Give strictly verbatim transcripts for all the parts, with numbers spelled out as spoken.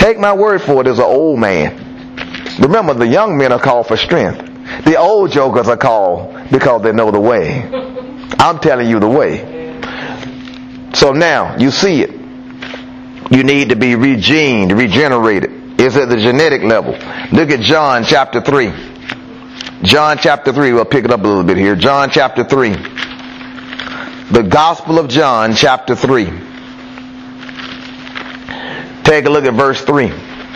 Take my word for it, as an old man. Remember, the young men are called for strength. The old jokers are called because they know the way. I'm telling you the way. So now, you see it. You need to be regened, regenerated. It's at the genetic level. Look at John chapter three. John chapter three. We'll pick it up a little bit here. John chapter three. The Gospel of John chapter three. Take a look at verse three.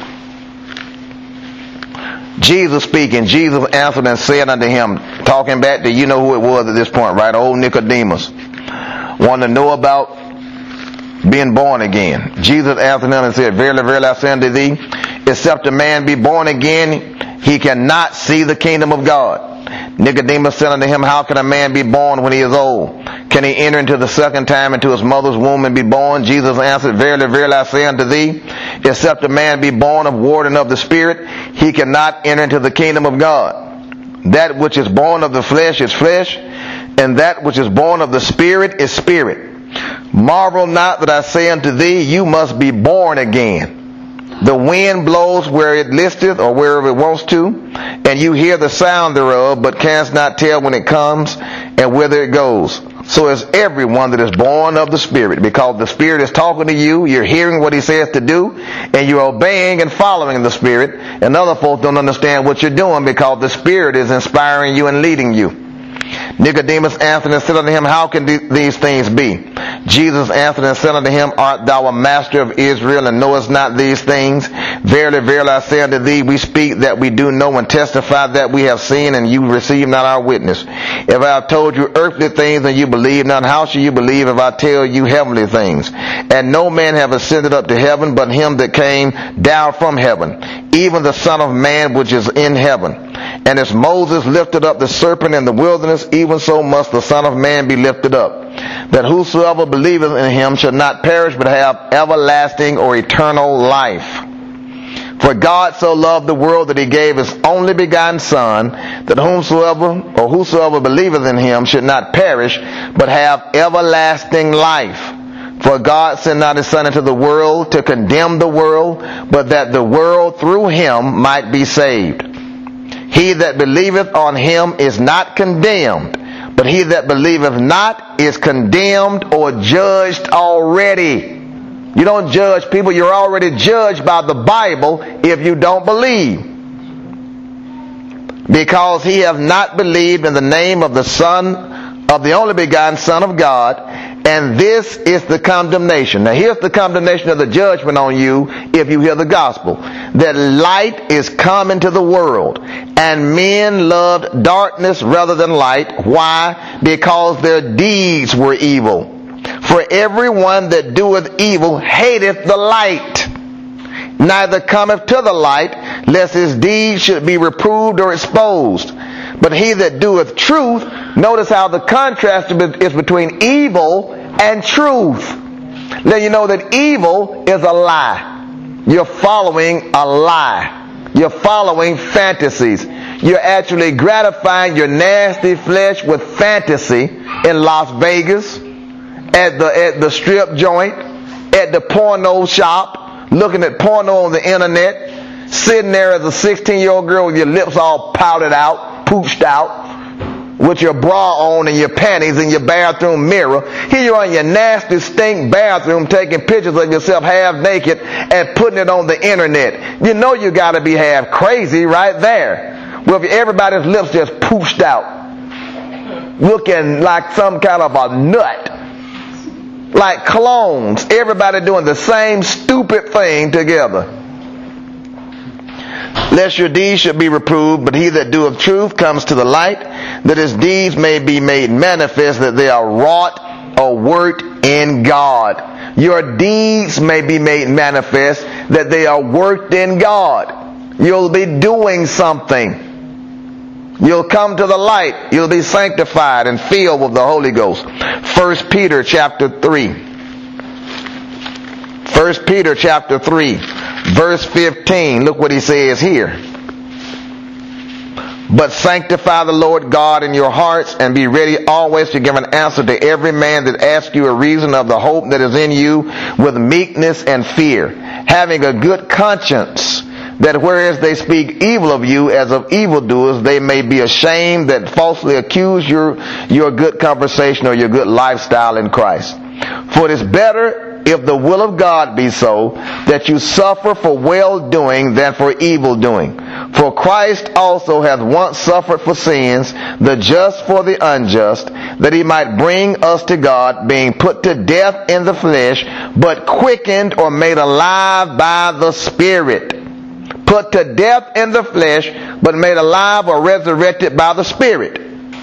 Jesus speaking. Jesus answered and said unto him, talking back to, you know who it was at this point, right? Old Nicodemus. Wanted to know about being born again. Jesus answered him and said, Verily, verily, I say unto thee, except a man be born again, he cannot see the kingdom of God. Nicodemus said unto him, How can a man be born when he is old? Can he enter into the second time into his mother's womb and be born? Jesus answered, Verily, verily, I say unto thee, except a man be born of water and of the Spirit, he cannot enter into the kingdom of God. That which is born of the flesh is flesh, and that which is born of the Spirit is spirit. Marvel not that I say unto thee, you must be born again. The wind blows where it listeth, or wherever it wants to, and you hear the sound thereof, but canst not tell when it comes and whither it goes. So is everyone that is born of the Spirit, because the Spirit is talking to you, you're hearing what He says to do, and you're obeying and following the Spirit, and other folks don't understand what you're doing because the Spirit is inspiring you and leading you. Nicodemus answered and said unto him, How can these things be? Jesus answered and said unto him, Art thou a master of Israel, and knowest not these things? Verily, verily, I say unto thee, we speak that we do know, and testify that we have seen, and you receive not our witness. If I have told you earthly things, and you believe not, how shall you believe if I tell you heavenly things? And no man have ascended up to heaven, but him that came down from heaven, even the Son of Man which is in heaven. And as Moses lifted up the serpent in the wilderness, even so must the Son of Man be lifted up, that whosoever believeth in him shall not perish, but have everlasting or eternal life. For God so loved the world that he gave his only begotten Son, that whomsoever or whosoever believeth in him should not perish, but have everlasting life. For God sent not his Son into the world to condemn the world, but that the world through him might be saved. He that believeth on him is not condemned, but he that believeth not is condemned or judged already. You don't judge people, you're already judged by the Bible if you don't believe. Because he hath not believed in the name of the Son, of the only begotten Son of God, and this is the condemnation. Now here's the condemnation of the judgment on you if you hear the gospel. That light is come into the world, and men loved darkness rather than light. Why? Because their deeds were evil. For everyone that doeth evil hateth the light, neither cometh to the light, lest his deeds should be reproved or exposed. But he that doeth truth, notice how the contrast is between evil and truth. Let you know that evil is a lie. You're following a lie. You're following fantasies. You're actually gratifying your nasty flesh with fantasy in Las Vegas, at the at the strip joint, at the porno shop, looking at porno on the internet, sitting there as a sixteen-year-old girl with your lips all powdered out, pooched out, with your bra on and your panties in your bathroom mirror. Here you are in your nasty stink bathroom taking pictures of yourself half naked and putting it on the internet. You know you got to be half crazy right there. Well, if everybody's lips just pooched out, looking like some kind of a nut, like clones, everybody doing the same stupid thing together. Lest your deeds should be reproved, but he that doeth truth comes to the light, that his deeds may be made manifest, that they are wrought or worked in God. Your deeds may be made manifest, that they are worked in God. You'll be doing something. You'll come to the light. You'll be sanctified and filled with the Holy Ghost. First Peter chapter three. First Peter chapter three. Verse fifteen, look what he says here. But sanctify the Lord God in your hearts, and be ready always to give an answer to every man that asks you a reason of the hope that is in you, with meekness and fear, having a good conscience, that whereas they speak evil of you as of evildoers, they may be ashamed that falsely accuse your, your good conversation or your good lifestyle in Christ. For it is better, if the will of God be so, that you suffer for well-doing than for evil-doing. For Christ also hath once suffered for sins, the just for the unjust, that he might bring us to God, being put to death in the flesh, but quickened or made alive by the Spirit. Put to death in the flesh, but made alive or resurrected by the Spirit.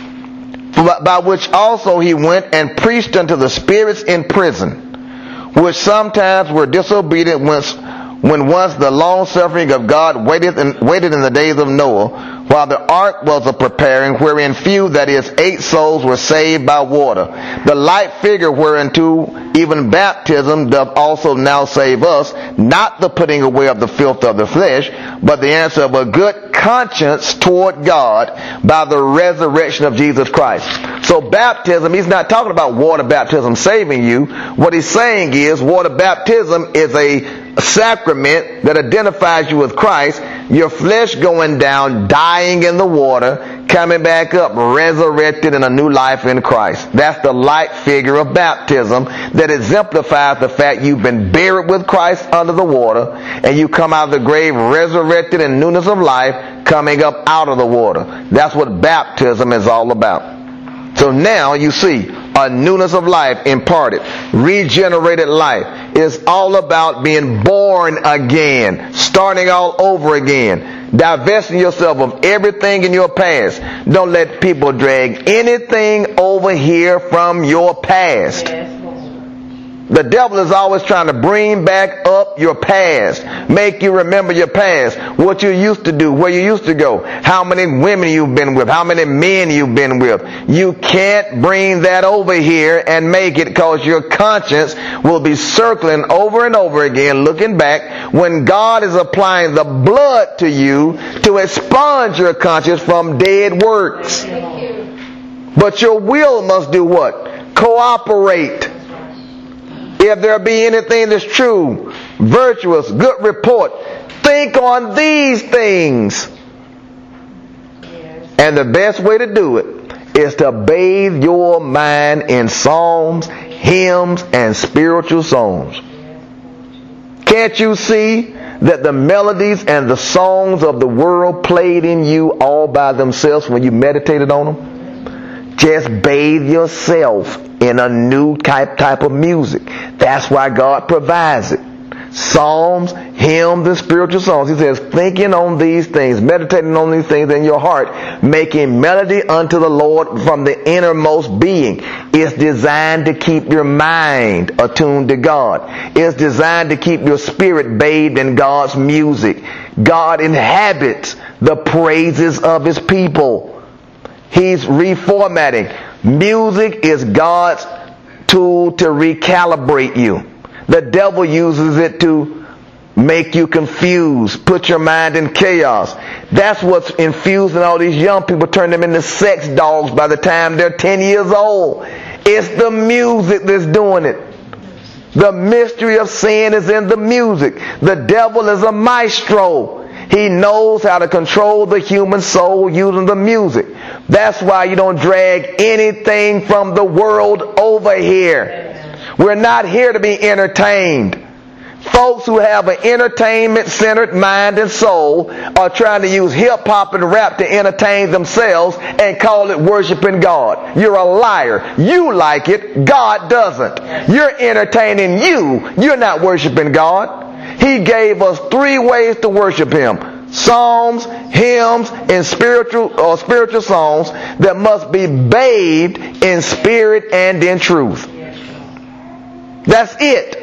By which also he went and preached unto the spirits in prison, which sometimes were disobedient when once the long suffering of God waited in, waited in the days of Noah, while the ark was a preparing, wherein few, that is, eight souls, were saved by water. The like figure whereunto even baptism doth also now save us, not the putting away of the filth of the flesh, but the answer of a good conscience toward God by the resurrection of Jesus Christ. So baptism, he's not talking about water baptism saving you. What he's saying is water baptism is a sacrament that identifies you with Christ, your flesh going down, dying in the water, coming back up, resurrected in a new life in Christ. That's the light figure of baptism that exemplifies the fact you've been buried with Christ under the water, and you come out of the grave resurrected in newness of life, coming up out of the water. That's what baptism is all about. So now you see a newness of life imparted, regenerated life. It's all about being born again, starting all over again, divesting yourself of everything in your past. Don't let people drag anything over here from your past. The devil is always trying to bring back up your past, make you remember your past, what you used to do, where you used to go, how many women you've been with, how many men you've been with. You can't bring that over here and make it, because your conscience will be circling over and over again, looking back, when God is applying the blood to you to expunge your conscience from dead works. But your will must do what? Cooperate. If there be anything that's true, virtuous, good report, think on these things. Yes. And the best way to do it is to bathe your mind in psalms, hymns, and spiritual songs. Can't you see that the melodies and the songs of the world played in you all by themselves when you meditated on them? Just bathe yourself in a new type type of music. That's why God provides it. Psalms, hymns, and spiritual songs. He says, thinking on these things, meditating on these things in your heart, making melody unto the Lord from the innermost being. It's designed to keep your mind attuned to God. It's designed to keep your spirit bathed in God's music. God inhabits the praises of His people. He's reformatting. Music is God's tool to recalibrate you. The devil uses it to make you confused, put your mind in chaos. That's what's infusing all these young people, turn them into sex dogs by the time they're ten years old. It's the music that's doing it. The mystery of sin is in the music. The devil is a maestro. He knows how to control the human soul using the music. That's why you don't drag anything from the world over here. We're not here to be entertained. Folks who have an entertainment-centered mind and soul are trying to use hip-hop and rap to entertain themselves and call it worshiping God. You're a liar. You like it. God doesn't. You're entertaining you. You're not worshiping God. He gave us three ways to worship Him. Psalms, hymns, and spiritual or spiritual songs that must be bathed in spirit and in truth. That's it.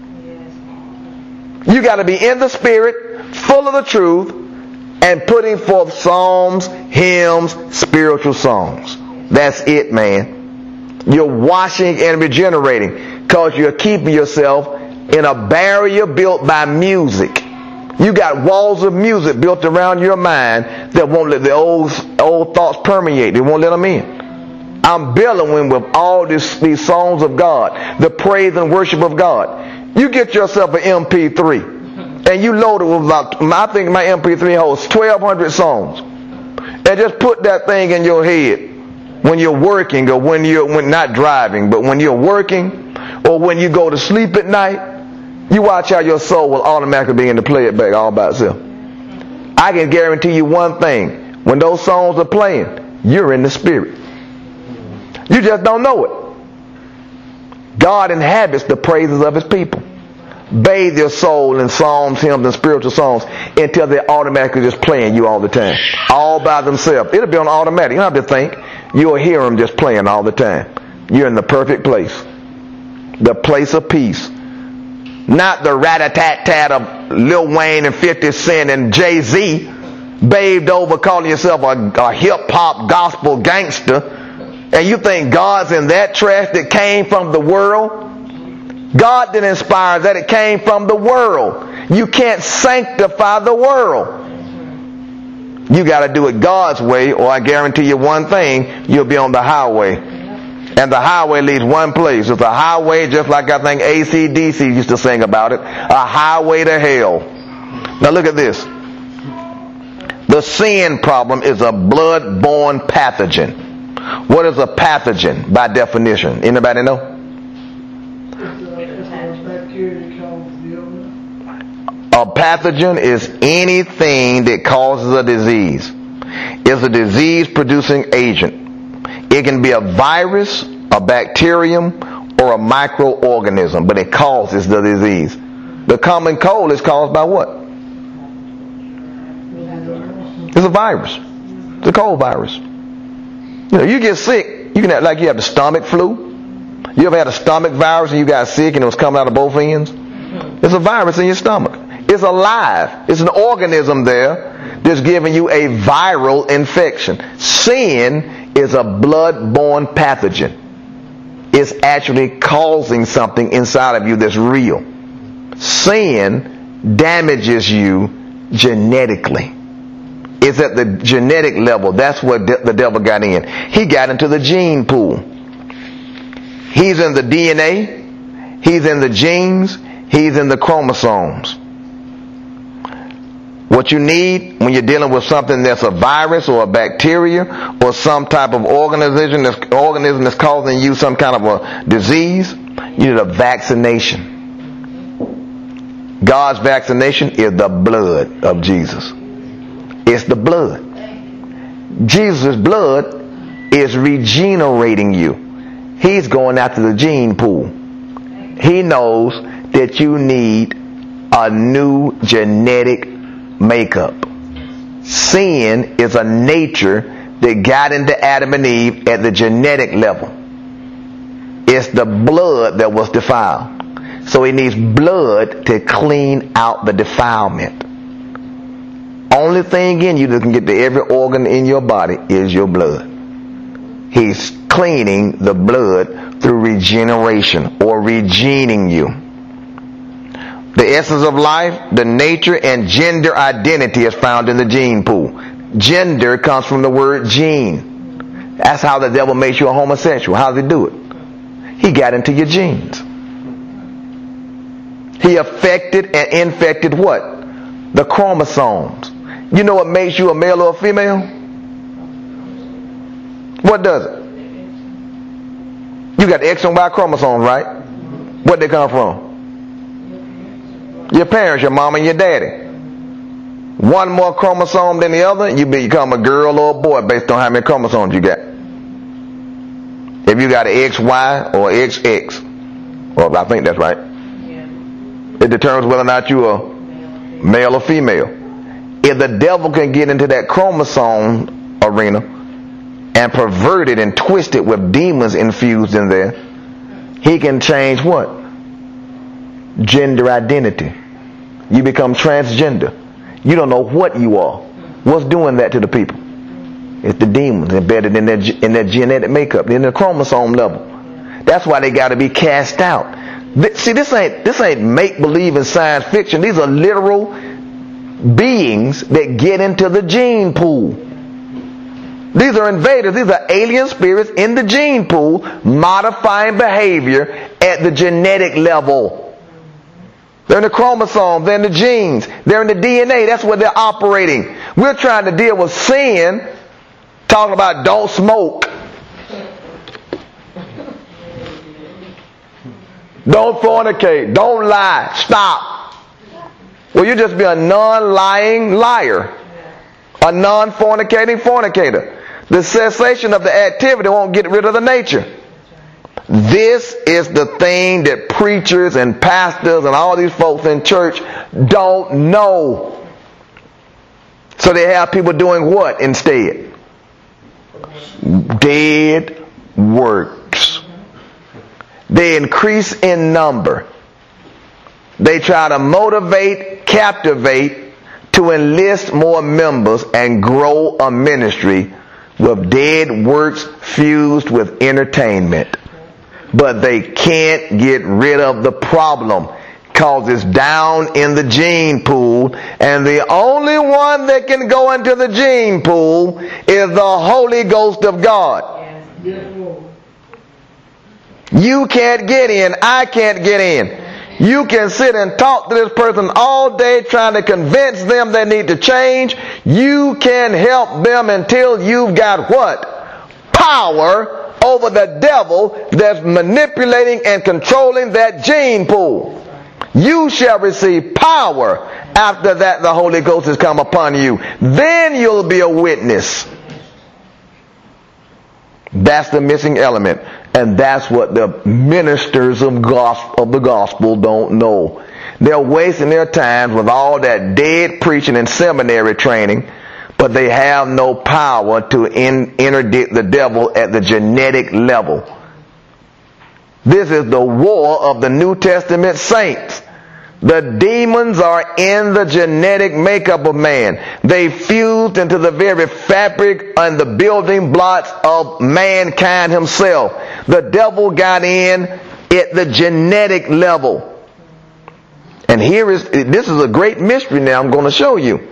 You got to be in the spirit, full of the truth, and putting forth psalms, hymns, spiritual songs. That's it, man. You're washing and regenerating because you're keeping yourself in a barrier built by music. You got walls of music built around your mind that won't let the old old thoughts permeate. They won't let them in. I'm billowing with all this, these songs of God, the praise and worship of God. You get yourself an M P three, and you load it with about, I think my M P three holds twelve hundred songs. And just put that thing in your head when you're working, or when you're when not driving, but when you're working, or when you go to sleep at night. You watch how your soul will automatically begin to play it back all by itself. I can guarantee you one thing. When those songs are playing, you're in the spirit. You just don't know it. God inhabits the praises of his people. Bathe your soul in psalms, hymns, and spiritual songs until they're automatically just playing you all the time. All by themselves. It'll be on automatic. You don't have to think. You'll hear them just playing all the time. You're in the perfect place. The place of peace. Not the rat-a-tat-tat of Lil Wayne and fifty Cent and Jay-Z, bathed over calling yourself a, a hip-hop gospel gangster, and you think God's in that trash that came from the world? God didn't inspire that. It came from the world. You can't sanctify the world. You got to do it God's way, or I guarantee you one thing, you'll be on the highway. And the highway leads one place. It's a highway, just like I think A C D C used to sing about it, a highway to hell. Now look at this. The sin problem is a blood-borne pathogen. What is a pathogen by definition? Anybody know? A pathogen is anything that causes a disease. It's a disease-producing agent. It can be a virus, a bacterium, or a microorganism, but it causes the disease. The common cold is caused by what? It's a virus. It's a cold virus. You know, you get sick, you can act like you have the stomach flu. You ever had a stomach virus and you got sick and it was coming out of both ends? It's a virus in your stomach. It's alive. It's an organism there that's giving you a viral infection. Sin is a blood-borne pathogen. It's actually causing something inside of you that's real. Sin damages you genetically. It's at the genetic level. That's where de- the devil got in. He got into the gene pool. He's in the D N A. He's in the genes. He's in the chromosomes. What you need when you're dealing with something that's a virus or a bacteria or some type of organism that's, organism that's causing you some kind of a disease, you need a vaccination. God's vaccination is the blood of Jesus. It's the blood. Jesus' blood is regenerating you. He's going after the gene pool. He knows that you need a new genetic makeup. Sin is a nature that got into Adam and Eve at the genetic level. It's the blood that was defiled. So it needs blood to clean out the defilement. Only thing in you that can get to every organ in your body is your blood. He's cleaning the blood through regeneration or regening you. The essence of life, the nature, and gender identity is found in the gene pool. Gender comes from the word gene. That's how the devil makes you a homosexual. How does he do it? He got into your genes. He affected and infected what? The chromosomes. You know what makes you a male or a female? What does it? You got X and Y chromosomes, right? Where'd they come from? Your parents, your mom and your daddy. One more chromosome than the other, you become a girl or a boy based on how many chromosomes you got. If you got an X Y or X X, well, I think that's right. It determines whether or not you are male or female. If the devil can get into that chromosome arena and pervert it and twist it with demons infused in there, he can change what? Gender identity. You become transgender. You don't know what you are. What's doing that to the people? It's the demons embedded in their, in their genetic makeup, in the chromosome level. That's why they got to be cast out. See, this ain't this ain't make believe in science fiction. These are literal beings that get into the gene pool. These are invaders. These are alien spirits in the gene pool, modifying behavior at the genetic level. They're in the chromosomes, they're in the genes, they're in the D N A. That's where they're operating. We're trying to deal with sin, talking about don't smoke, don't fornicate, don't lie, stop. Well, you just be a non-lying liar, a non-fornicating fornicator. The cessation of the activity won't get rid of the nature. This is the thing that preachers and pastors and all these folks in church don't know. So they have people doing what instead? Dead works. They increase in number. They try to motivate, captivate, to enlist more members and grow a ministry with dead works fused with entertainment. But they can't get rid of the problem, because it's down in the gene pool, and the only one that can go into the gene pool is the Holy Ghost of God. You can't get in, I can't get in. You can sit and talk to this person all day trying to convince them they need to change. You can help them until you've got what? Power over the devil that's manipulating and controlling that gene pool. You shall receive power. After that, the Holy Ghost has come upon you. Then you'll be a witness. That's the missing element. And that's what the ministers of, gospel, of the gospel don't know. They're wasting their time with all that dead preaching and seminary training, but they have no power to in, interdict the devil at the genetic level. This is the war of the New Testament saints. The demons are in the genetic makeup of man. They fused into the very fabric and the building blocks of mankind himself. The devil got in at the genetic level. And here is, this is a great mystery now I'm going to show you.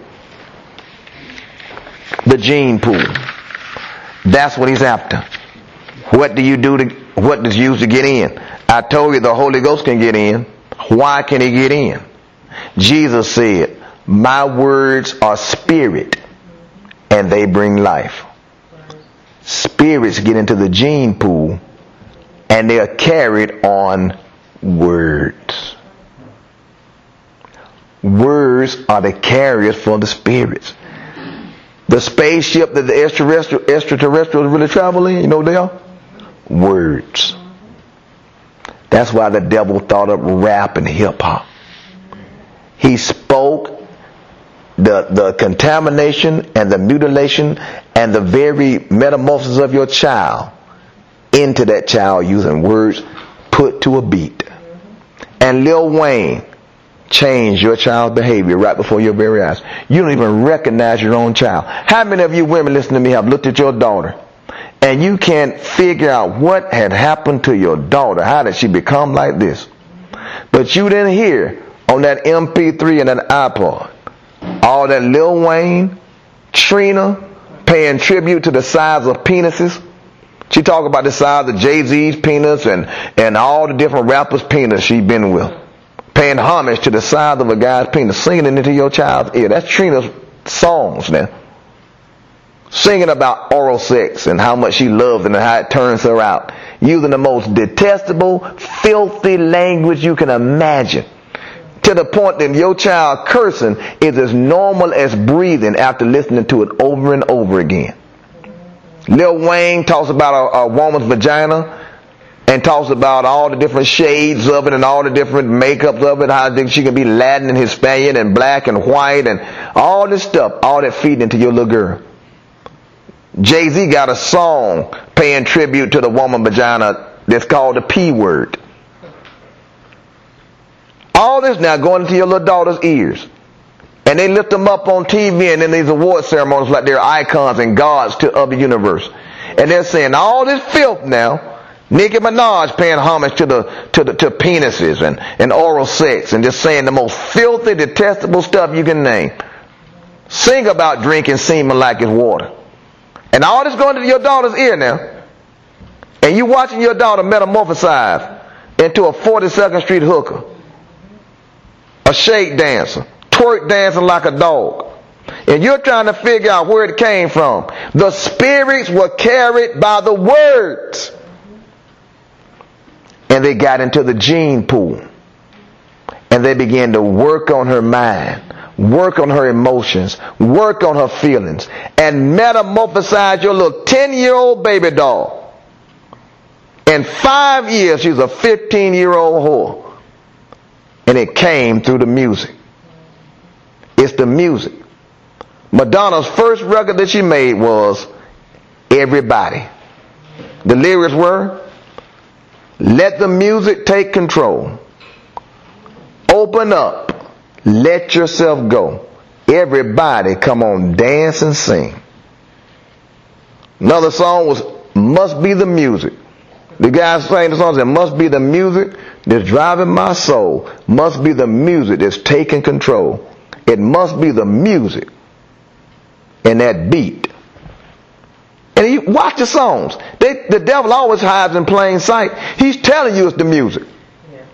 The gene pool. That's what he's after. What do you do to, what does you use to get in? I told you the Holy Ghost can get in. Why can he get in? Jesus said, my words are spirit and they bring life. Spirits get into the gene pool and they are carried on words. Words are the carriers for the spirits. The spaceship that the extraterrestrial, extraterrestrials really travel in, you know what they are? Words. That's why the devil thought of rap and hip hop. He spoke the, the contamination and the mutilation and the very metamorphosis of your child into that child using words put to a beat. And Lil Wayne changed your child's behavior right before your very eyes. You don't even recognize your own child. How many of you women listening to me have looked at your daughter and you can't figure out what had happened to your daughter? How did she become like this? But you didn't hear on that M P three and that iPod all that Lil Wayne, Trina paying tribute to the size of penises. She talk about the size of Jay-Z's penis and, and all the different rappers' penis she's been with. Paying homage to the size of a guy's penis, singing it into your child's ear. That's Trina's songs now. Singing about oral sex and how much she loves it and how it turns her out. Using the most detestable, filthy language you can imagine. To the point that your child cursing is as normal as breathing after listening to it over and over again. Lil Wayne talks about a, a woman's vagina and talks about all the different shades of it and all the different makeups of it, how she can be Latin and Hispanic and black and white and all this stuff, all that feeding into your little girl. Jay-Z got a song paying tribute to the woman vagina that's called the P word. All this now going into your little daughter's ears. And they lift them up on T V and in these award ceremonies like they're icons and gods to of the universe. And they're saying all this filth now. Nicki Minaj paying homage to the to the to penises and, and oral sex and just saying the most filthy, detestable stuff you can name. Sing about drinking semen like it's water. And all this going to your daughter's ear now. And you watching your daughter metamorphosize into a forty-second Street hooker, a shake dancer, twerk dancing like a dog. And you're trying to figure out where it came from. The spirits were carried by the words. And they got into the gene pool. And they began to work on her mind, work on her emotions, work on her feelings, and metamorphosize your little ten-year-old baby doll. In five years, she was a fifteen-year-old whore. And it came through the music. It's the music. Madonna's first record that she made was Everybody. The lyrics were, let the music take control. Open up. Let yourself go. Everybody come on, dance and sing. Another song was Must Be the Music. The guy sang the song said, must be the music that's driving my soul. Must be the music that's taking control. It must be the music and that beat. And you watch the songs. They, the devil always hides in plain sight. He's telling you it's the music. Yeah.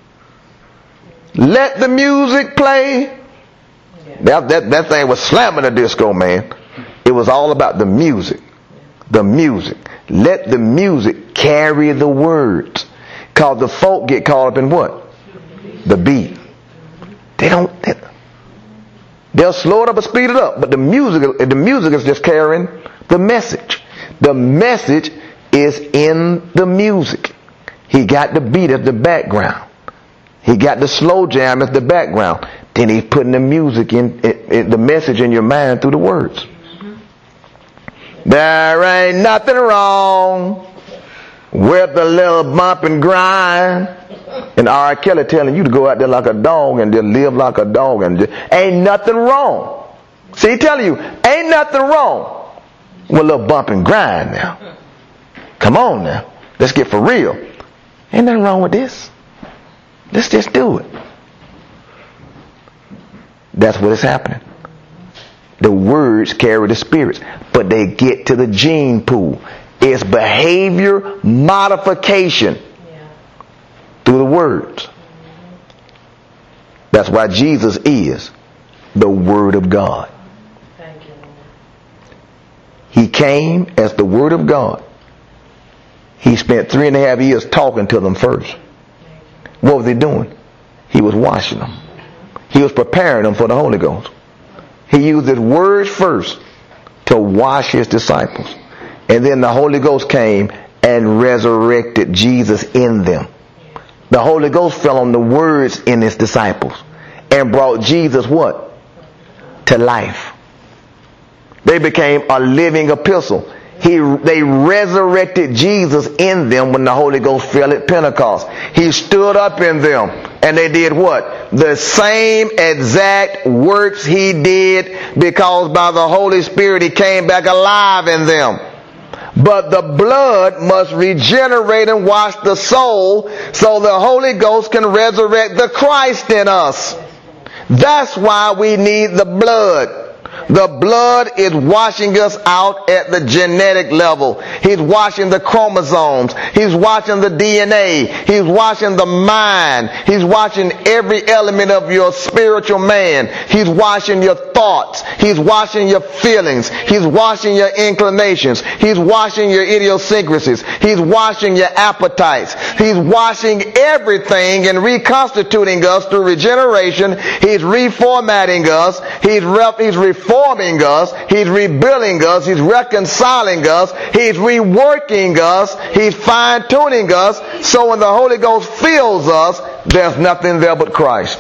Let the music play. Yeah. That, that, that thing was slamming the disco, man. It was all about the music. The music. Let the music carry the words. Because the folk get caught up in what? The beat. They don't... They, they'll slow it up or speed it up. But the music, the music is just carrying the message. The message is in the music. He got the beat at the background. He got the slow jam at the background. Then he's putting the music in, in, in the message in your mind through the words. There ain't nothing wrong with a little bump and grind. And R. Kelly telling you to go out there like a dog and just live like a dog. And just, ain't nothing wrong. See, he telling you, ain't nothing wrong with a little bump and grind now. Come on now. Let's get for real. Ain't nothing wrong with this. Let's just do it. That's what is happening. The words carry the spirits, but they get to the gene pool. It's behavior modification yeah. through the words. That's why Jesus is the Word of God. Thank you. He came as the Word of God. He spent three and a half years talking to them first. What was he doing? He was washing them. He was preparing them for the Holy Ghost. He used his words first to wash his disciples. And then the Holy Ghost came and resurrected Jesus in them. The Holy Ghost fell on the words in his disciples and brought Jesus what? To life. They became a living epistle. He, they resurrected Jesus in them when the Holy Ghost fell at Pentecost. He stood up in them and they did what? The same exact works he did, because by the Holy Spirit he came back alive in them. But the blood must regenerate and wash the soul so the Holy Ghost can resurrect the Christ in us. That's why we need the blood. The blood is washing us out at the genetic level. He's washing the chromosomes. He's washing the D N A. He's washing the mind. He's washing every element of your spiritual man. He's washing your thoughts. He's washing your feelings. He's washing your inclinations. He's washing your idiosyncrasies. He's washing your appetites. He's washing everything and reconstituting us through regeneration. He's reformatting us. He's, rep- he's reforming us, he's rebuilding us, he's reconciling us, he's reworking us, he's fine-tuning us, so when the Holy Ghost fills us, there's nothing there but Christ.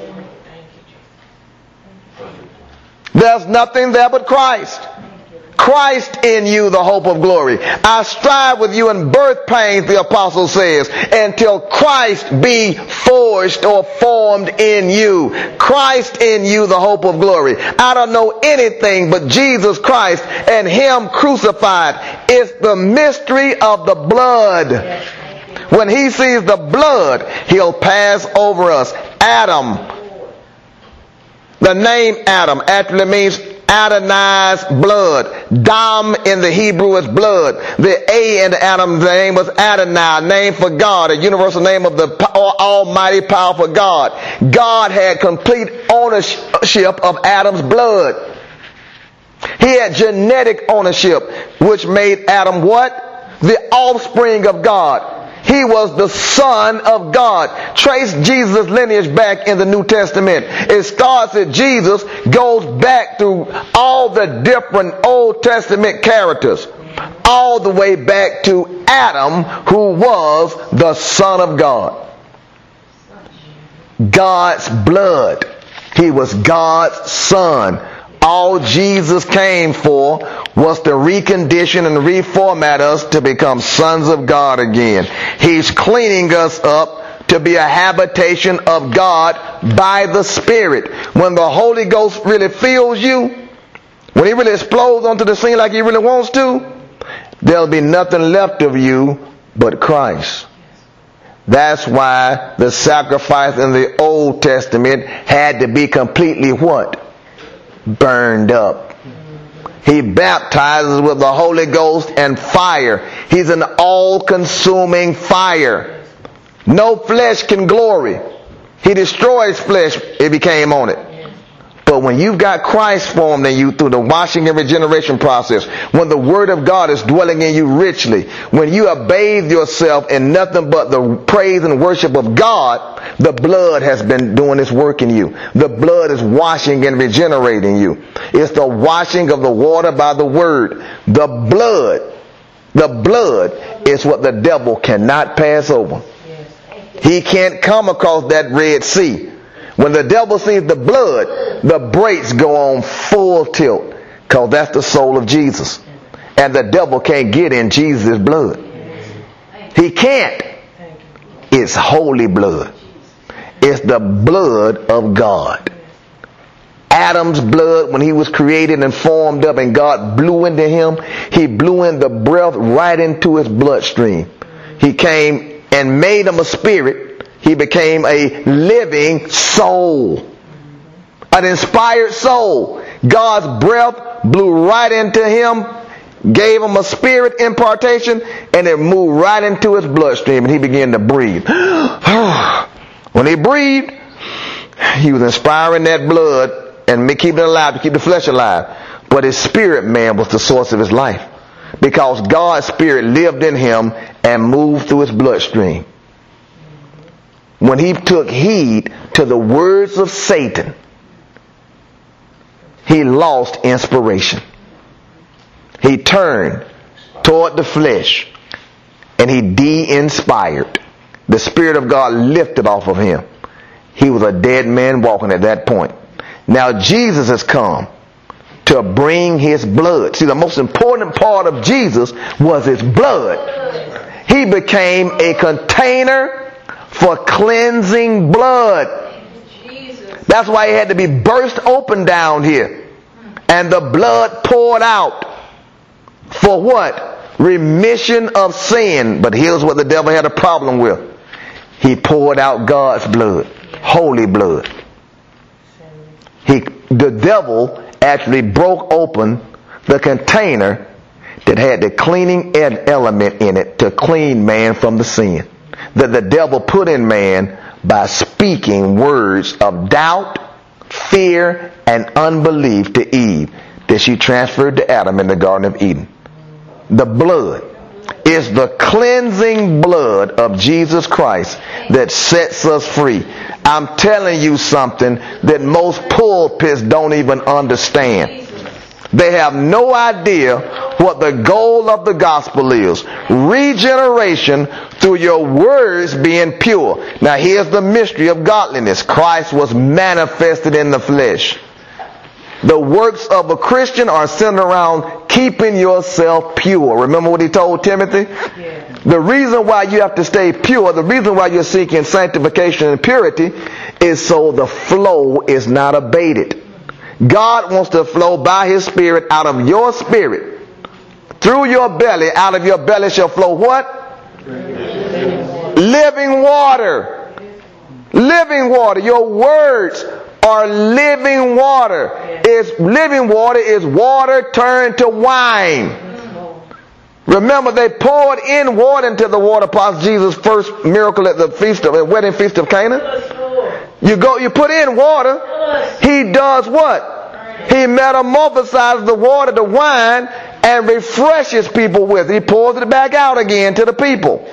There's nothing there but Christ. Christ in you, the hope of glory. I strive with you in birth pains, the apostle says, until Christ be forged or formed in you. Christ in you, the hope of glory. I don't know anything but Jesus Christ and him crucified. It's the mystery of the blood. When he sees the blood, he'll pass over us. Adam The name Adam actually means Adonai's blood. Dam in the Hebrew is blood. The A in Adam's name was Adonai, name for God, a universal name of the almighty, powerful God. God had complete ownership of Adam's blood. He had genetic ownership, which made Adam what? The offspring of God. He was the Son of God. Trace Jesus' lineage back in the New Testament. It starts at Jesus, goes back through all the different Old Testament characters, all the way back to Adam, who was the Son of God. God's blood. He was God's Son. All Jesus came for was to recondition and reformat us to become sons of God again. He's cleaning us up to be a habitation of God by the Spirit. When the Holy Ghost really fills you, when He really explodes onto the scene like He really wants to, there'll be nothing left of you but Christ. That's why the sacrifice in the Old Testament had to be completely what? Burned up. He baptizes with the Holy Ghost and fire. He's an all-consuming fire. No flesh can glory. He destroys flesh if he came on it. But when you've got Christ formed in you through the washing and regeneration process, when the Word of God is dwelling in you richly, when you have bathed yourself in nothing but the praise and worship of God, the blood has been doing its work in you. The blood is washing and regenerating you. It's the washing of the water by the Word. The blood, the blood is what the devil cannot pass over. He can't come across that Red Sea. When the devil sees the blood, the brakes go on full tilt, because that's the soul of Jesus. And the devil can't get in Jesus' blood. He can't. It's holy blood. It's the blood of God. Adam's blood, when he was created and formed up and God blew into him, he blew in the breath right into his bloodstream. He came and made him a spirit. He became a living soul, an inspired soul. God's breath blew right into him, gave him a spirit impartation, and it moved right into his bloodstream, and he began to breathe. When he breathed, he was inspiring that blood and keeping it alive, to keep the flesh alive. But his spirit man was the source of his life, because God's spirit lived in him and moved through his bloodstream. When he took heed to the words of Satan, he lost inspiration. He turned toward the flesh and he de-inspired. The Spirit of God lifted off of him. He was a dead man walking at that point. Now Jesus has come to bring his blood. See, the most important part of Jesus was his blood. He became a container for cleansing blood. That's why he had to be burst open down here, and the blood poured out. For what? Remission of sin. But here's what the devil had a problem with. He poured out God's blood, holy blood. He, the devil actually broke open the container that had the cleaning element in it to clean man from the sin that the devil put in man by speaking words of doubt, fear, and unbelief to Eve that she transferred to Adam in the Garden of Eden. The blood is the cleansing blood of Jesus Christ that sets us free. I'm telling you something that most pulpits don't even understand. They have no idea what the goal of the gospel is. Regeneration through your words being pure. Now here's the mystery of godliness. Christ was manifested in the flesh. The works of a Christian are centered around keeping yourself pure. Remember what he told Timothy? Yeah. The reason why you have to stay pure, the reason why you're seeking sanctification and purity, is so the flow is not abated. God wants to flow by his Spirit out of your spirit. Through your belly, out of your belly shall flow what? Living water. Living water. Your words or living water. It's living water is water turned to wine. Remember, they poured in water into the water pot. Jesus' first miracle at the feast of the wedding feast of Cana. You go, you put in water. He does what? He metamorphosizes the water to wine and refreshes people with it. He pours it back out again to the people.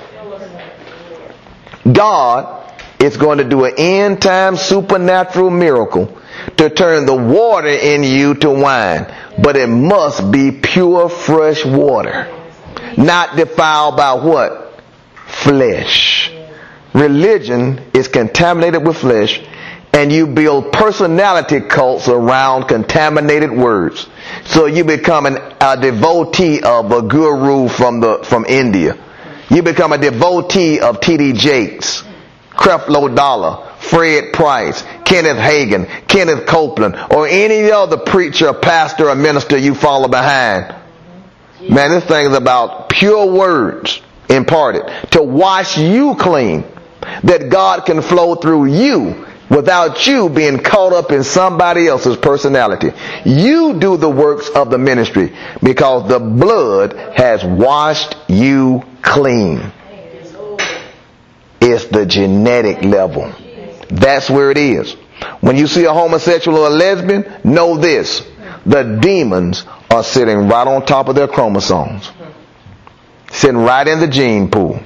God is going to do an end time supernatural miracle to turn the water in you to wine. But it must be pure, fresh water. Not defiled by what? Flesh. Religion is contaminated with flesh, and you build personality cults around contaminated words. So you become an, a devotee of a guru from the from India. You become a devotee of T D Jakes, Creflo Dollar, Fred Price, Kenneth Hagin, Kenneth Copeland, or any other preacher, pastor, or minister you follow behind. Man, this thing is about pure words imparted to wash you clean, that God can flow through you without you being caught up in somebody else's personality. You do the works of the ministry because the blood has washed you clean. It's the genetic level. That's where it is. When you see a homosexual or a lesbian, know this: the demons are sitting right on top of their chromosomes, sitting right in the gene pool.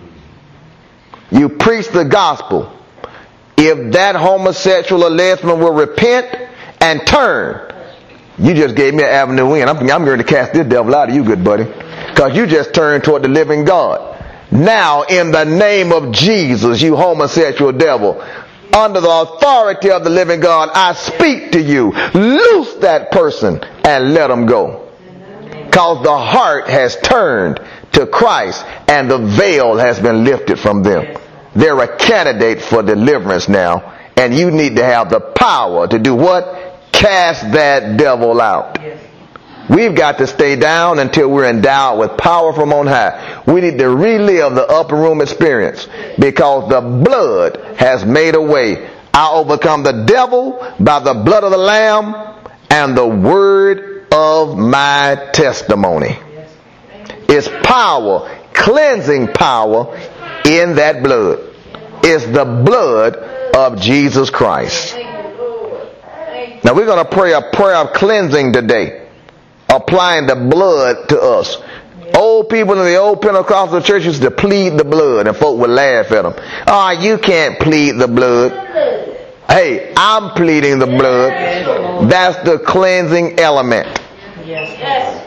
You preach the gospel. If that homosexual or lesbian will repent and turn, you just gave me an avenue in. I'm, I'm going to cast this devil out of you, good buddy, because you just turned toward the living God. Now, in the name of Jesus, you homosexual devil, under the authority of the living God, I speak to you. Loose that person and let them go. Because the heart has turned to Christ and the veil has been lifted from them. They're a candidate for deliverance now, and you need to have the power to do what? Cast that devil out. We've got to stay down until we're endowed with power from on high. We need to relive the upper room experience because the blood has made a way. I overcome the devil by the blood of the Lamb and the word of my testimony. It's power, cleansing power in that blood. It's the blood of Jesus Christ. Now we're going to pray a prayer of cleansing today, applying the blood to us. Old people in the old Pentecostal church used to plead the blood, and folk would laugh at them. Oh, you can't plead the blood. Hey, I'm pleading the blood. That's the cleansing element. Yes.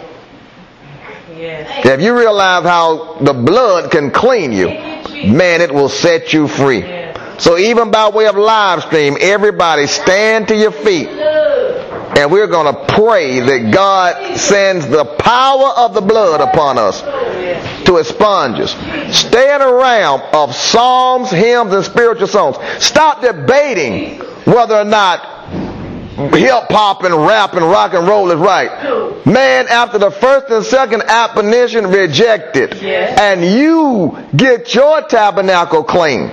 Yes. If you realize how the blood can clean you, man, it will set you free. So even by way of live stream, everybody stand to your feet. And we're going to pray that God sends the power of the blood upon us to expunge us. Stay in a realm of psalms, hymns, and spiritual songs. Stop debating whether or not hip hop and rap and rock and roll is right. Man, after the first and second admonition, reject it. And you get your tabernacle clean.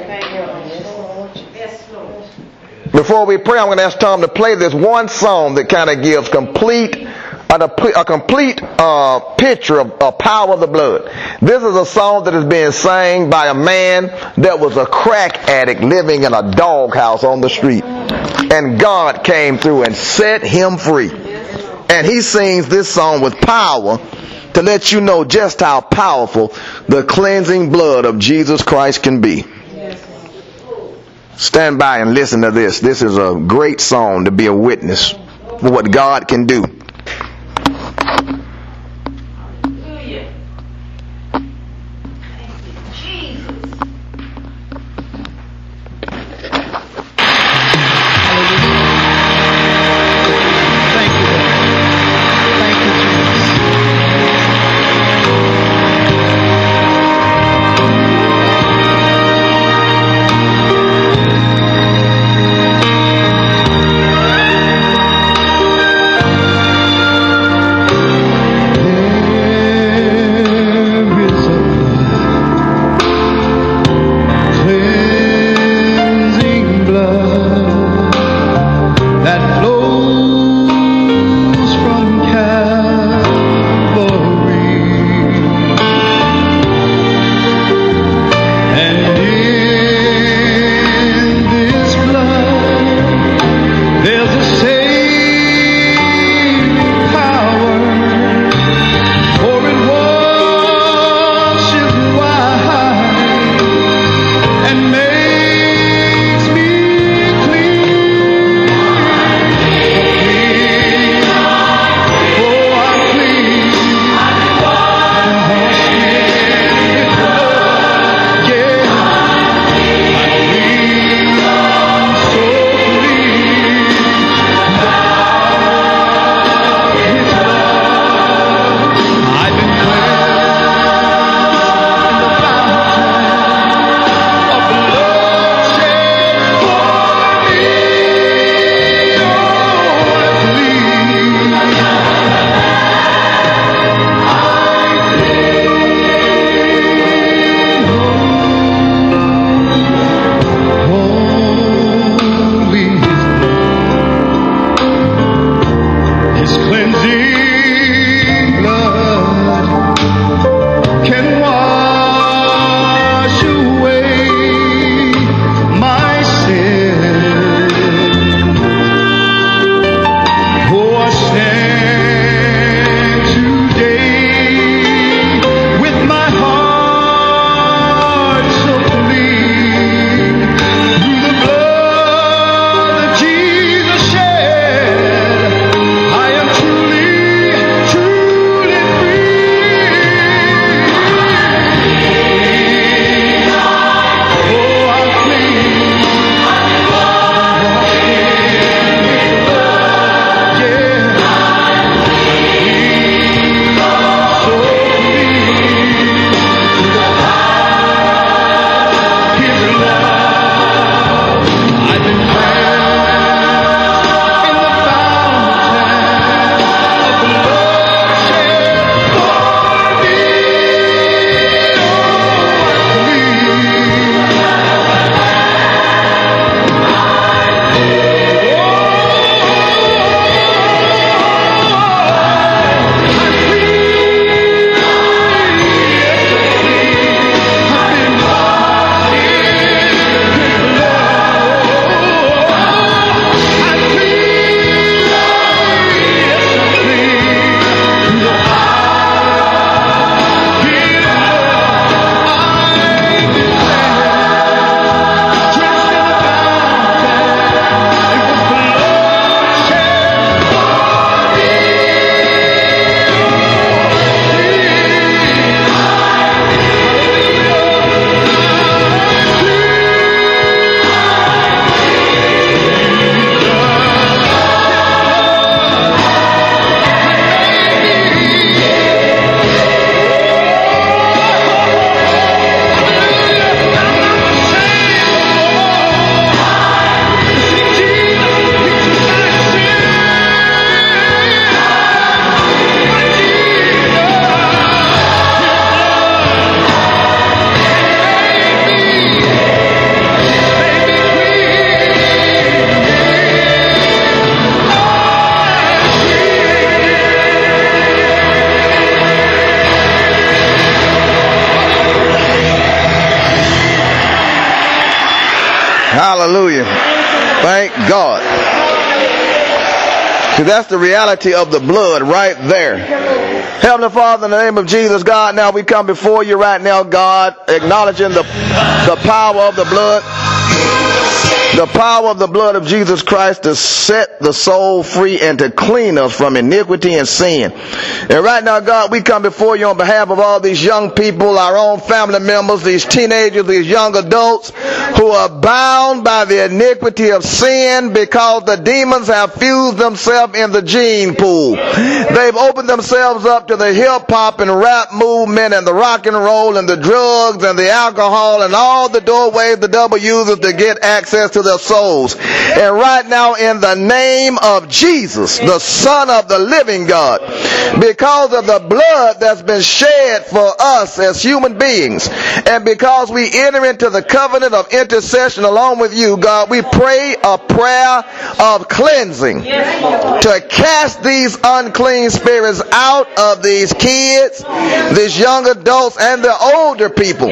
Before we pray, I'm going to ask Tom to play this one song that kind of gives complete a, a complete uh, picture of the power of the blood. This is a song that is being sang by a man that was a crack addict living in a doghouse on the street. And God came through and set him free. And he sings this song with power to let you know just how powerful the cleansing blood of Jesus Christ can be. Stand by and listen to this. This is a great song to be a witness for what God can do. Thank you. Hallelujah. Thank God. See, that's the reality of the blood right there. Heavenly Father, in the name of Jesus, God, now we come before you right now, God, acknowledging the, the power of the blood. The power of the blood of Jesus Christ to set the soul free and to clean us from iniquity and sin. And right now, God, we come before you on behalf of all these young people, our own family members, these teenagers, these young adults who are bound by the iniquity of sin because the demons have fused themselves in the gene pool. They've opened themselves up to the hip hop and rap movement and the rock and roll and the drugs and the alcohol and all the doorways the devil uses to get access to their souls. And right now, in the name of Jesus, the Son of the living God, because of the blood that's been shed for us as human beings, and because we enter into the covenant of intercession along with you, God, we pray a prayer of cleansing to cast these unclean spirits out of these kids, these young adults, and the older people.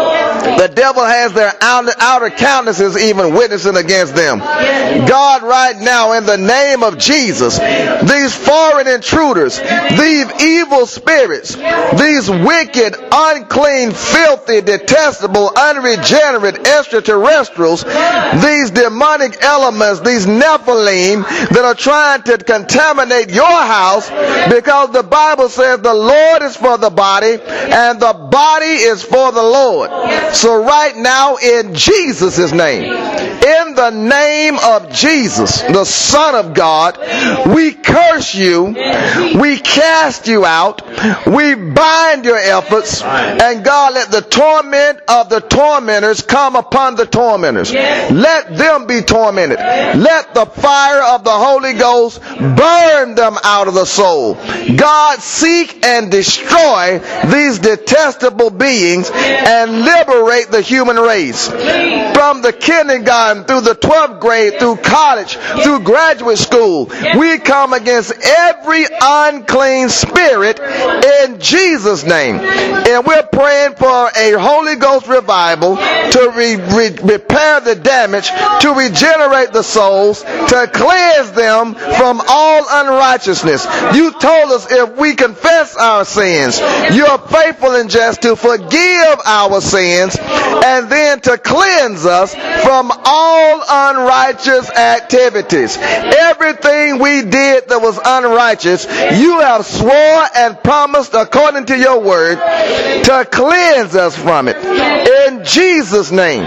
The devil has their outer countenances even witnessing against them. God, right now, in the name of Jesus, these foreign intruders, these evil spirits, these wicked, unclean, filthy, detestable, unregenerate extraterrestrials, these demonic elements, these Nephilim that are trying to contaminate your house, because the Bible says the Lord is for the body and the body is for the Lord. So right now, in Jesus' name, in the name of Jesus, the Son of God, we curse you, we cast you out, we bind your efforts, and God, let the torment of the tormentors come upon the tormentors. Let them be tormented. Let the fire of the Holy Ghost burn them out of the soul. God, seek and destroy these detestable beings and liberate the human race. From the kindergarten through the twelfth grade, through college, through graduate school, we come against every unclean spirit in Jesus' name. And we're praying for a Holy Ghost revival to re- re- repair the damage, to regenerate the souls, to cleanse them from all unrighteousness. You told us if we confess our sins, you are faithful and just to forgive our sins and then to cleanse us from all unrighteous activities. Everything we did that was unrighteous, you have swore and promised according to your word to cleanse us from it. In Jesus' name.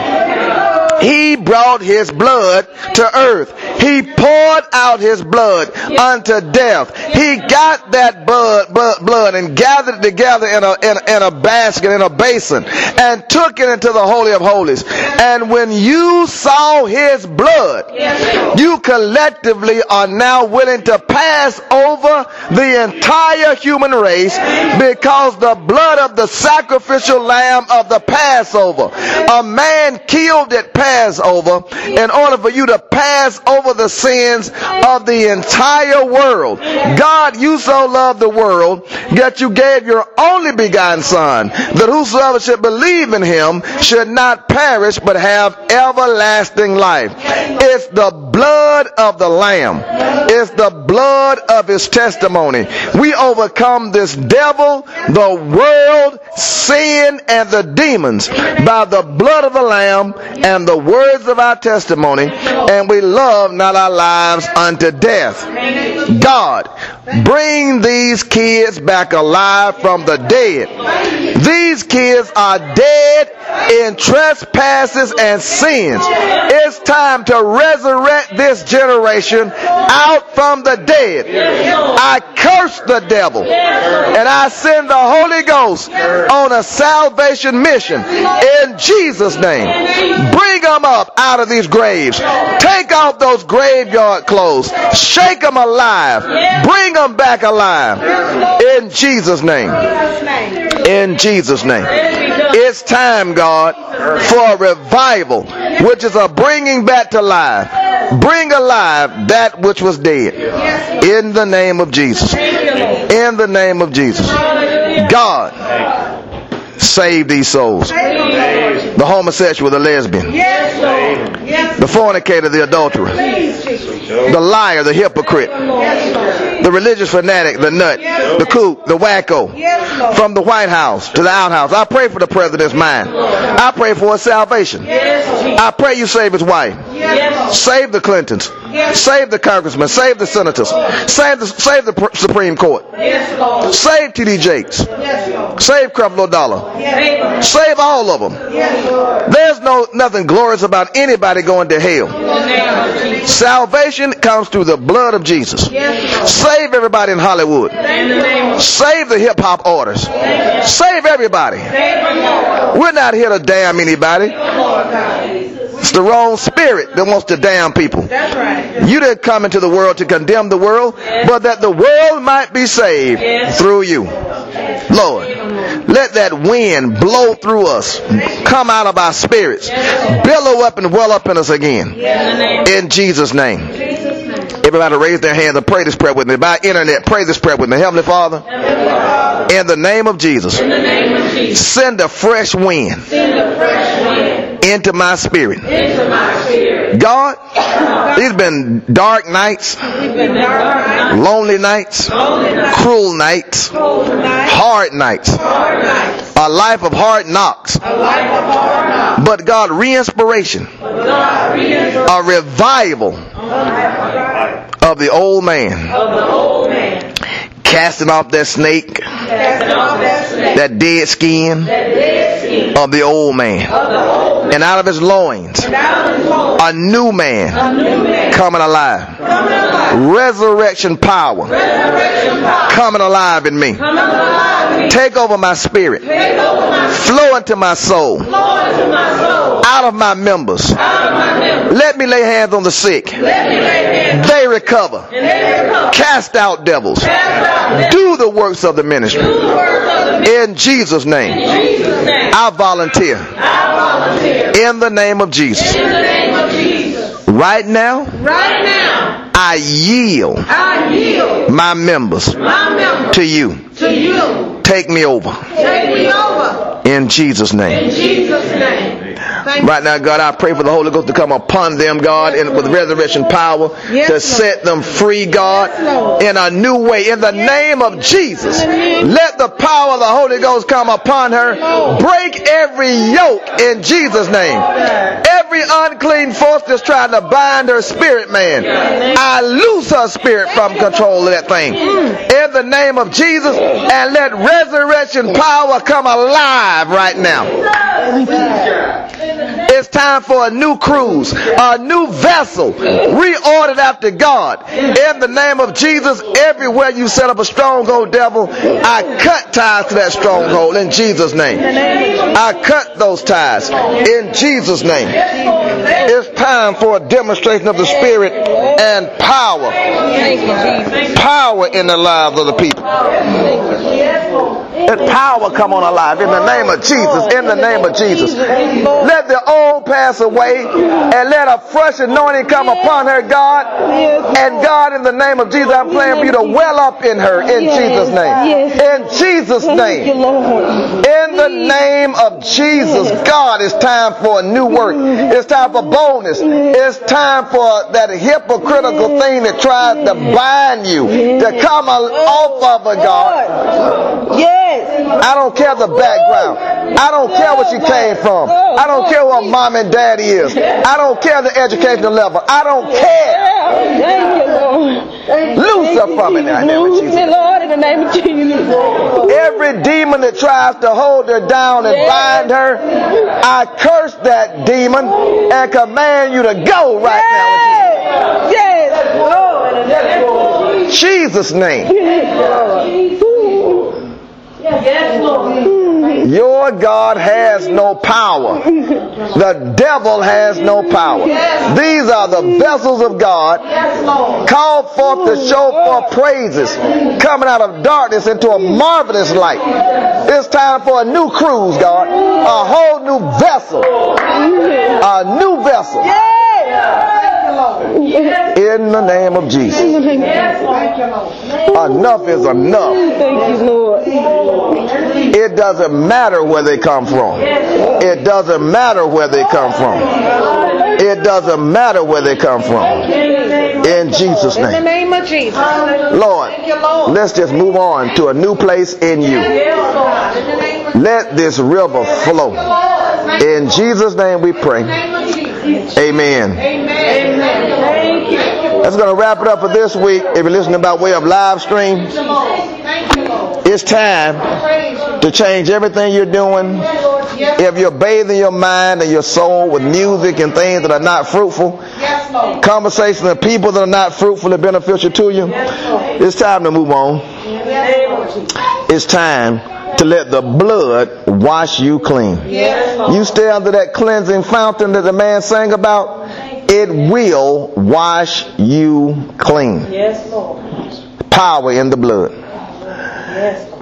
He brought his blood to earth. He poured out his blood unto death. He got that blood, blood, blood and gathered it together in a, in, in a basket, in a basin, and took it into the Holy of Holies. And when you saw his blood, you collectively are now willing to pass over the entire human race, because the blood of the sacrificial lamb of the Passover, a man killed at Passover in order for you to pass over the sins of the entire world. God, you so loved the world that you gave your only begotten Son, that whosoever should believe in him should not perish but have everlasting life. It's the blood of the Lamb. It's the blood of his testimony. We overcome this devil, the world, sin, and the demons by the blood of the Lamb and the words of our testimony, and we love not our lives unto death. God, bring these kids back alive from the dead. These kids are dead in trespasses and sins. It's time to resurrect this generation out from the dead. I curse the devil, and I send the Holy Ghost on a salvation mission in Jesus' name. Bring them up out of these graves. Take off those graveyard clothes. Shake them alive. Bring them back alive in Jesus' name. In Jesus' name. It's time, God, for a revival, which is a bringing back to life. Bring alive that which was dead. In the name of Jesus. In the name of Jesus. God, save these souls. the homosexual, the lesbian, Yes, Lord. Yes, the fornicator, the adulterer, please, Jesus. the liar, the hypocrite, Yes, Lord. the religious fanatic, the nut, the kook, the wacko, Yes, Lord. from the White House to the outhouse. I pray for the president's mind. I pray for his salvation. Yes, Jesus. I pray you save his wife. Yes, Save the Clintons. Yes. Save the congressmen. Save the senators. Save the, save the Pr- Supreme Court. yes, Lord. Save T D Jakes. Yes, Lord. Save Creflo Dollar. Yes, Save all of them. yes, Lord. There's no nothing glorious about anybody going to hell. In the name of Jesus. Salvation comes through the blood of Jesus. Yes, Lord. Save everybody in Hollywood. In the name of Save the hip hop artists. Save everybody. Lord. We're not here to damn anybody. Lord God. It's the wrong spirit that wants to damn people. That's right. You didn't come into the world to condemn the world, but that the world might be saved through you. Lord, let that wind blow through us, come out of our spirits, billow up and well up in us again. In Jesus' name. Everybody raise their hands and pray this prayer with me. By internet, pray this prayer with me. Heavenly Father, in the name of Jesus, send a fresh wind into my spirit. God, these have been dark nights, lonely nights, cruel nights, hard nights, a life of hard knocks. But God, re-inspiration, a revival of the old man, casting off that snake, that dead skin of the old man, and out of his loins a new man coming alive. Resurrection power coming alive in me. Take over my spirit, flow into my soul, out of my members. Let me lay hands on the sick, they recover. Cast out devils, do the works of the ministry. In Jesus' name, I volunteer. In the name of Jesus. Right now, I yield my members to you. Take me over. In Jesus' name. Right now, God, I pray for the Holy Ghost to come upon them, God, and with resurrection power, Yes, to Lord. set them free, God, Yes, Lord. in a new way. In the name of Jesus, let the power of the Holy Ghost come upon her. Break every yoke in Jesus' name. Every unclean force that's trying to bind her spirit, man, I loose her spirit from control of that thing. In the name of Jesus, and let resurrection power come alive right now. It's time for a new cruise, a new vessel, reordered after God. In the name of Jesus, everywhere you set up a stronghold, devil, I cut ties to that stronghold in Jesus' name. I cut those ties in Jesus' name. It's time for a demonstration of the Spirit and power. Power in the lives of the people. Let power come on alive in the name of Jesus. In the name of Jesus. Let the old pass away and let a fresh anointing come upon her, God. And God, in the name of Jesus, I'm praying for you to well up in her in Jesus' name. In Jesus' name. In the name of Jesus, God, it's time for a new work. It's time for boldness. It's time for that hypocritical thing that tries to bind you to come off of her, God. I don't care the background. I don't care where she came from. I don't care who her mom and daddy is. I don't care the educational level. I don't care. Loose her from it now in the name of Jesus. Lord, in the name of Jesus. Every demon that tries to hold her down and bind her, I curse that demon and command you to go right now. Yes. In Jesus' name. Yes, Lord. Your God has no power. The devil has no power. These are the vessels of God called forth to show forth praises, coming out of darkness into a marvelous light. It's time for a new cruise, God. A whole new vessel. A new vessel. In the name of Jesus. Enough is enough. Thank you, Lord. It doesn't matter where they come from. It doesn't matter where they come from. It doesn't matter where they come from. In Jesus' In the name. name of Jesus. Lord, let's just move on to a new place in you. Let this river flow. In Jesus' name we pray. Amen. That's going to wrap it up for this week. If you're listening by way of live stream, it's time to change everything you're doing. If you're bathing your mind and your soul with music and things that are not fruitful, conversations with people that are not fruitful and beneficial to you, it's time to move on. It's time to let the blood wash you clean. You stay under that cleansing fountain that the man sang about, it will wash you clean. Yes, Lord. Power in the blood. Yes, Lord.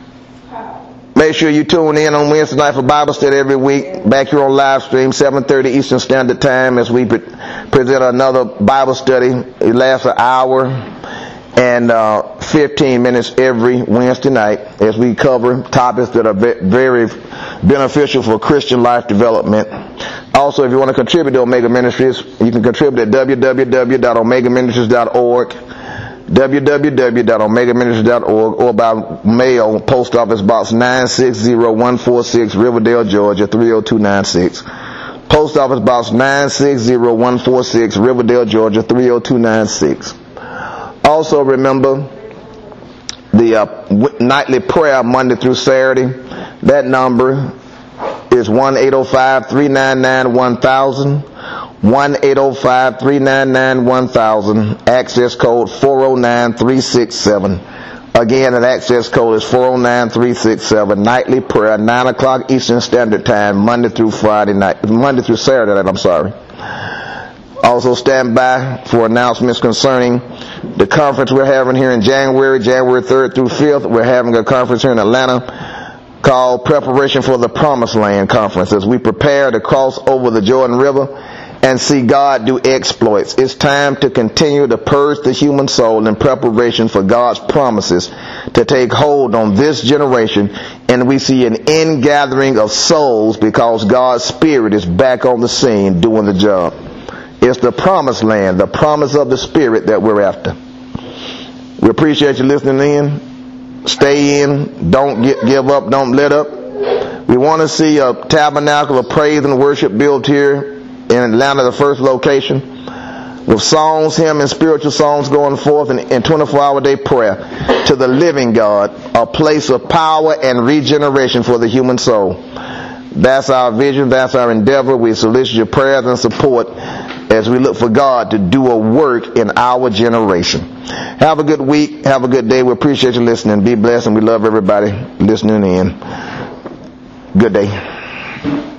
Make sure you tune in on Wednesday night for Bible study every week. Back here on live stream, seven thirty Eastern Standard Time, as we pre- present another Bible study. It lasts an hour and uh, fifteen minutes every Wednesday night as we cover topics that are ve- very beneficial for Christian life development. Also, if you want to contribute to Omega Ministries, you can contribute at w w w dot omega ministries dot org. w w w dot omega ministries dot org, or by mail, Post Office Box nine six zero one four six, Riverdale, Georgia three oh two nine six. Post Office Box nine six zero one four six, Riverdale, Georgia three oh two nine six. Also remember the uh, w- nightly prayer Monday through Saturday. That number is one eight oh five, three nine nine, one thousand. one eight oh five, three nine nine, one thousand. Access code four oh nine, three six seven. Again, an access code is four oh nine, three six seven. Nightly prayer, nine o'clock Eastern Standard Time, Monday through Friday night, Monday through Saturday night, I'm sorry. Also stand by for announcements concerning the conference we're having here in January, January third through fifth. We're having a conference here in Atlanta called Preparation for the Promised Land Conference, as we prepare to cross over the Jordan River and see God do exploits. It's time to continue to purge the human soul in preparation for God's promises to take hold on this generation, and we see an ingathering of souls because God's Spirit is back on the scene doing the job. It's the promised land, the promise of the Spirit that we're after. We appreciate you listening in. Stay in. Don't get, give up. Don't let up. We want to see a tabernacle of praise and worship built here in Atlanta, the first location, with songs, hymn, and spiritual songs going forth, and, and twenty-four hour day prayer to the living God, a place of power and regeneration for the human soul. That's our vision. That's our endeavor. We solicit your prayers and support as we look for God to do a work in our generation. Have a good week. Have a good day. We appreciate you listening. Be blessed, and we love everybody listening in. Good day.